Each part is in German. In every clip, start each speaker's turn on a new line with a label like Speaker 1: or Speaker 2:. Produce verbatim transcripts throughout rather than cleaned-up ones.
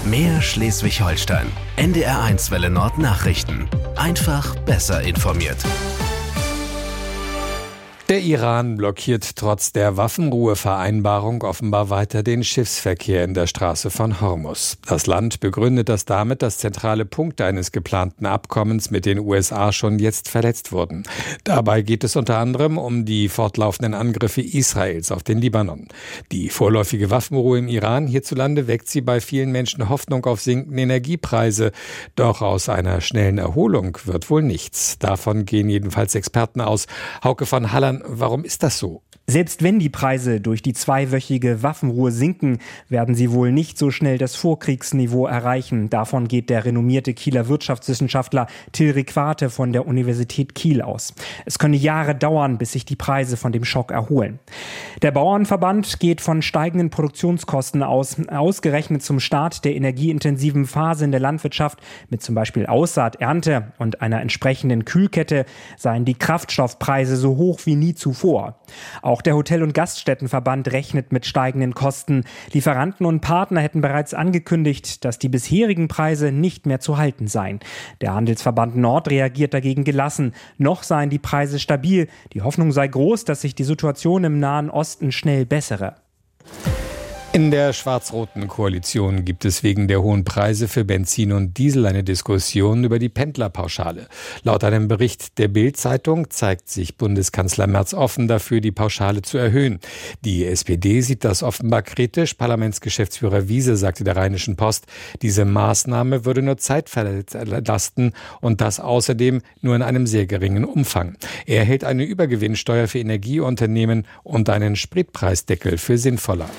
Speaker 1: Mehr Schleswig-Holstein. N D R eins Welle Nord Nachrichten. Einfach besser informiert.
Speaker 2: Der Iran blockiert trotz der Waffenruhevereinbarung offenbar weiter den Schiffsverkehr in der Straße von Hormuz. Das Land begründet das damit, dass zentrale Punkte eines geplanten Abkommens mit den U S A schon jetzt verletzt wurden. Dabei geht es unter anderem um die fortlaufenden Angriffe Israels auf den Libanon. Die vorläufige Waffenruhe im Iran hierzulande weckt sie bei vielen Menschen Hoffnung auf sinkende Energiepreise. Doch aus einer schnellen Erholung wird wohl nichts. Davon gehen jedenfalls Experten aus. Hauke von Halland, warum ist das so?
Speaker 3: Selbst wenn die Preise durch die zweiwöchige Waffenruhe sinken, werden sie wohl nicht so schnell das Vorkriegsniveau erreichen. Davon geht der renommierte Kieler Wirtschaftswissenschaftler Till Riquarte von der Universität Kiel aus. Es könne Jahre dauern, bis sich die Preise von dem Schock erholen. Der Bauernverband geht von steigenden Produktionskosten aus. Ausgerechnet zum Start der energieintensiven Phase in der Landwirtschaft mit zum Beispiel Aussaat, Ernte und einer entsprechenden Kühlkette seien die Kraftstoffpreise so hoch wie nie zuvor. Auch der Hotel- und Gaststättenverband rechnet mit steigenden Kosten. Lieferanten und Partner hätten bereits angekündigt, dass die bisherigen Preise nicht mehr zu halten seien. Der Handelsverband Nord reagiert dagegen gelassen. Noch seien die Preise stabil. Die Hoffnung sei groß, dass sich die Situation im Nahen Osten schnell bessere.
Speaker 2: In der schwarz-roten Koalition gibt es wegen der hohen Preise für Benzin und Diesel eine Diskussion über die Pendlerpauschale. Laut einem Bericht der Bild-Zeitung zeigt sich Bundeskanzler Merz offen dafür, die Pauschale zu erhöhen. Die S P D sieht das offenbar kritisch. Parlamentsgeschäftsführer Wiese sagte der Rheinischen Post, diese Maßnahme würde nur Zeit verlasten und das außerdem nur in einem sehr geringen Umfang. Er hält eine Übergewinnsteuer für Energieunternehmen und einen Spritpreisdeckel für sinnvoller.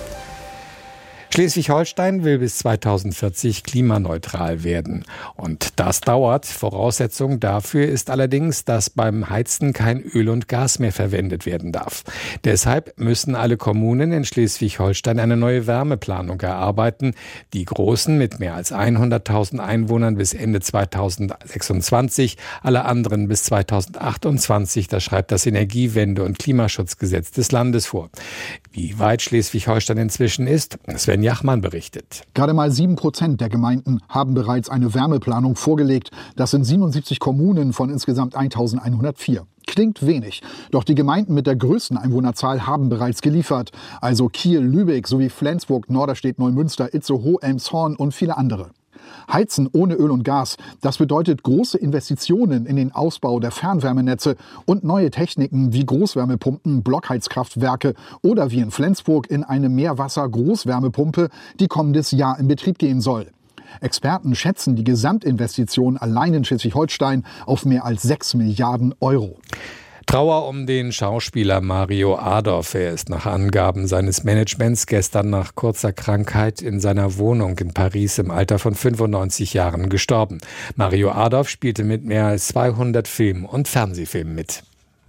Speaker 2: Schleswig-Holstein will bis zweitausendvierzig klimaneutral werden. Und das dauert. Voraussetzung dafür ist allerdings, dass beim Heizen kein Öl und Gas mehr verwendet werden darf. Deshalb müssen alle Kommunen in Schleswig-Holstein eine neue Wärmeplanung erarbeiten. Die großen mit mehr als hunderttausend Einwohnern bis Ende zweitausendsechsundzwanzig, alle anderen bis zweitausendachtundzwanzig. Das schreibt das Energiewende- und Klimaschutzgesetz des Landes vor. Wie weit Schleswig-Holstein inzwischen ist, Sven Jachmann berichtet.
Speaker 4: Gerade mal sieben Prozent der Gemeinden haben bereits eine Wärmeplanung vorgelegt. Das sind siebenundsiebzig Kommunen von insgesamt eintausendeinhundertvier. Klingt wenig, doch die Gemeinden mit der größten Einwohnerzahl haben bereits geliefert. Also Kiel, Lübeck sowie Flensburg, Norderstedt, Neumünster, Itzehoe, Elmshorn und viele andere. Heizen ohne Öl und Gas, das bedeutet große Investitionen in den Ausbau der Fernwärmenetze und neue Techniken wie Großwärmepumpen, Blockheizkraftwerke oder wie in Flensburg in eine Meerwasser-Großwärmepumpe, die kommendes Jahr in Betrieb gehen soll. Experten schätzen die Gesamtinvestition allein in Schleswig-Holstein auf mehr als sechs Milliarden Euro.
Speaker 2: Trauer um den Schauspieler Mario Adorf. Er ist nach Angaben seines Managements gestern nach kurzer Krankheit in seiner Wohnung in Paris im Alter von fünfundneunzig Jahren gestorben. Mario Adorf spielte mit mehr als zweihundert Film- und Fernsehfilmen mit.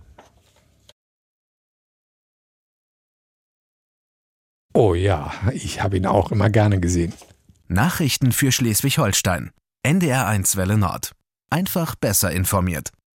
Speaker 2: Oh ja, ich habe ihn auch immer gerne gesehen.
Speaker 1: Nachrichten für Schleswig-Holstein. N D R eins Welle Nord. Einfach besser informiert.